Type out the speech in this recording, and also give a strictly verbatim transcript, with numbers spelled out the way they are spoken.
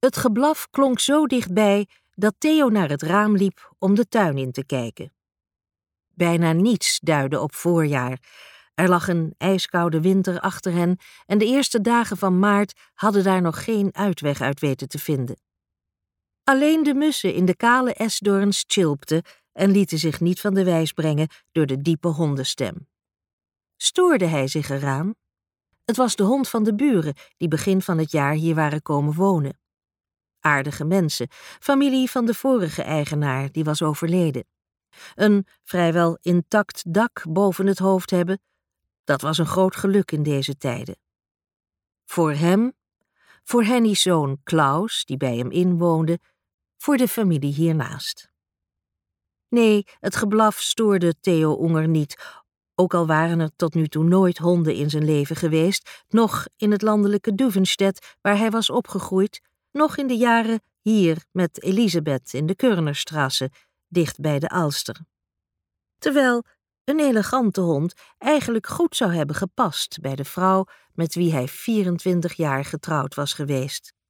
Het geblaf klonk zo dichtbij dat Theo naar het raam liep om de tuin in te kijken. Bijna niets duidde op voorjaar. Er lag een ijskoude winter achter hen en de eerste dagen van maart hadden daar nog geen uitweg uit weten te vinden. Alleen de mussen in de kale esdoorns tjilpten en lieten zich niet van de wijs brengen door de diepe hondenstem. Stoorde hij zich eraan? Het was de hond van de buren die begin van het jaar hier waren komen wonen. Aardige mensen, familie van de vorige eigenaar, die was overleden. Een vrijwel intact dak boven het hoofd hebben, dat was een groot geluk in deze tijden. Voor hem, voor Henny's zoon Klaus, die bij hem inwoonde, voor de familie hiernaast. Nee, het geblaf stoorde Theo Unger niet, ook al waren er tot nu toe nooit honden in zijn leven geweest, noch in het landelijke Duvenstedt waar hij was opgegroeid, nog in de jaren hier met Elisabeth in de Körnerstrasse, dicht bij de Alster. Terwijl een elegante hond eigenlijk goed zou hebben gepast bij de vrouw met wie hij vierentwintig jaar getrouwd was geweest.